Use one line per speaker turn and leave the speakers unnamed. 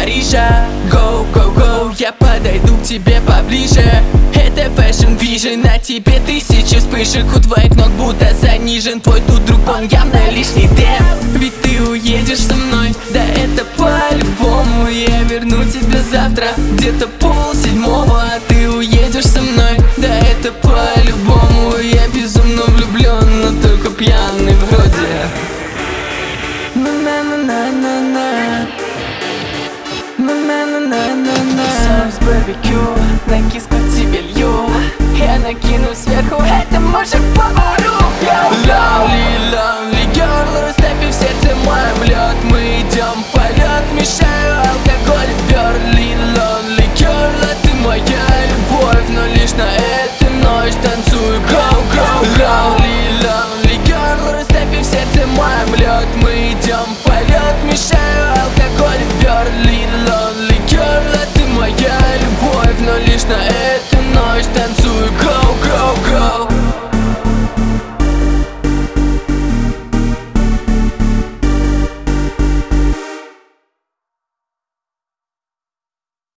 Парижа. Go, go, go, я подойду к тебе поближе. Это Fashion Vision, на тебе тысячи вспышек. У твоих ног будто занижен твой тут друг, он явно лишний темп. Ведь ты уедешь со мной, да это по-любому. Я верну тебя завтра, где-то 6:30. А ты уедешь со мной, да это по-любому. Я безумно влюблен, но только пьяный вроде. На-на-на-на-на-на, на-на-на-на-на-на. Соус барбекю, на киску тебе лью. Я накину сверху, это мужик повару. Lovely, lovely girl, растопи в сердце моем лед. Мы идем в полет, мешаю алкоголь и Берли. Lonely girl, а ты моя любовь, но лишь на эту ночь танцую. Go, go, lovely, lovely girl, растопи в сердце моем лед. Мы идем в полет, мешаю алкоголь и Берли. Lonely girl, а ты моя любовь, но лишь на эту ночь танцую. Go,